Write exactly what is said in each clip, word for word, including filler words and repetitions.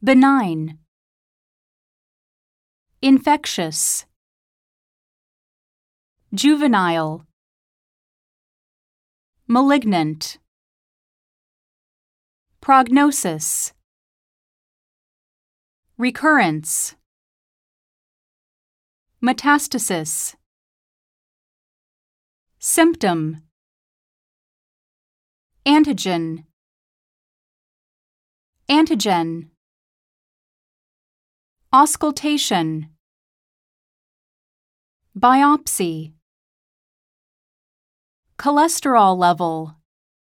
benign, infectious, juvenile, malignant, prognosis, recurrence, metastasis, symptom, antigen, antigen, auscultation, biopsy, cholesterol level,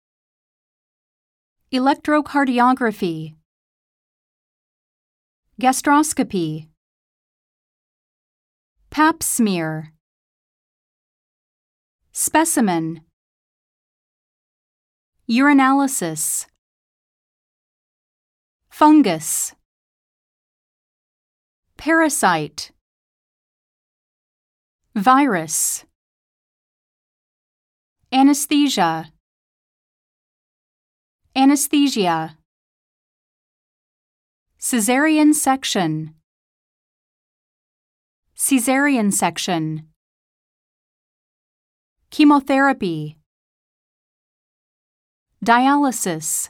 electrocardiography, gastroscopy, pap smear, specimen, urinalysis, fungus, parasite, virus, anesthesia, anesthesia, cesarean section, cesarean section, chemotherapy, dialysis,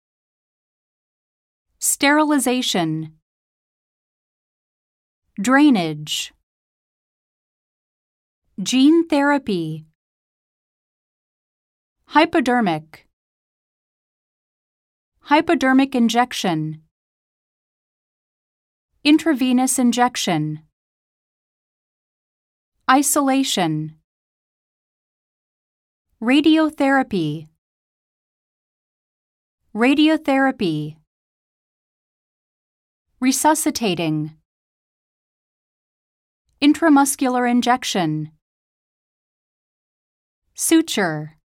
sterilization, drainage, gene therapy, hypodermic, hypodermic injection, intravenous injection, isolation, radiotherapy, radiotherapy, resuscitating, intramuscular injection, suture,